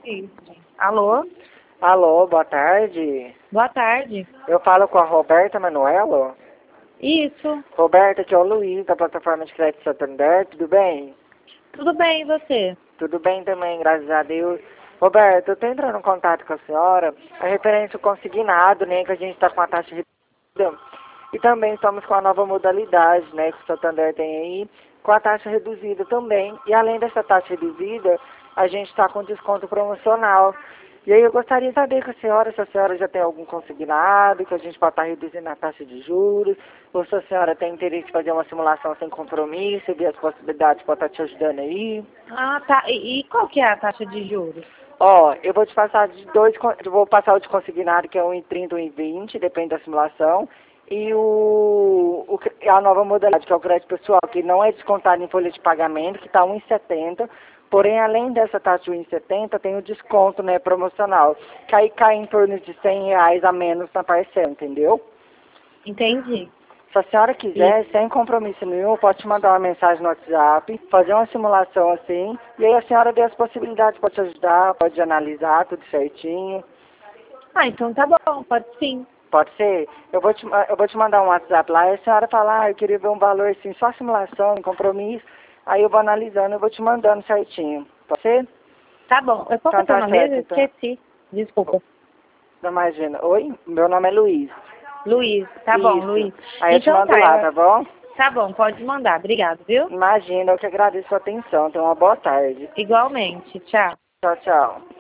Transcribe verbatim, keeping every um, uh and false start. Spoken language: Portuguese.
Isso. Alô? Alô, boa tarde. Boa tarde. Eu falo com a Roberta Manuelo. Isso. Roberta, aqui é o Luiz, da plataforma de crédito Santander, tudo bem? Tudo bem, e você? Tudo bem também, graças a Deus. Roberta, eu estou entrando em contato com a senhora, a referência ao consignado, né, que a gente está com a taxa reduzida. E também estamos com a nova modalidade, né, que o Santander tem aí, com a taxa reduzida também. E além dessa taxa reduzida, a gente está com desconto promocional. E aí eu gostaria de saber com a senhora, se a senhora já tem algum consignado, que a gente pode estar reduzindo a taxa de juros, ou se a senhora tem interesse em fazer uma simulação sem compromisso, ver as possibilidades pode estar te ajudando aí. Ah, tá. E, e qual que é a taxa de juros? Ó, eu vou te passar de dois, eu vou passar o de consignado, que é um e trinta, um e vinte, depende da simulação, e o, o, a nova modalidade, que é o crédito pessoal, que não é descontado em folha de pagamento, que está um e setenta. Porém, além dessa taxa de um e setenta, tem o desconto, né, promocional, que aí cai em torno de cem reais a menos na parcela, entendeu? Entendi. Se a senhora quiser, E- sem compromisso nenhum, eu posso te mandar uma mensagem no WhatsApp, fazer uma simulação assim, e aí a senhora vê as possibilidades, pode te ajudar, pode analisar tudo certinho. Ah, então tá bom, pode sim. Pode ser? Eu vou te, eu vou te mandar um WhatsApp lá, e a senhora fala, ah, eu queria ver um valor assim, só simulação, compromisso, aí eu vou analisando, eu vou te mandando certinho. Pode ser? Tá bom. Eu posso Então ter o tá nome certo, mesmo? Eu então. esqueci. Desculpa. Não imagina. Oi? Meu nome é Luiz. Luiz. Tá bom, Isso. Luiz. Aí eu te Então mando tá, lá, eu... tá bom? tá bom, pode mandar. Obrigado, viu? Imagina, eu que agradeço a sua atenção. Tenha uma boa tarde. Igualmente. Tchau. Tchau, tchau.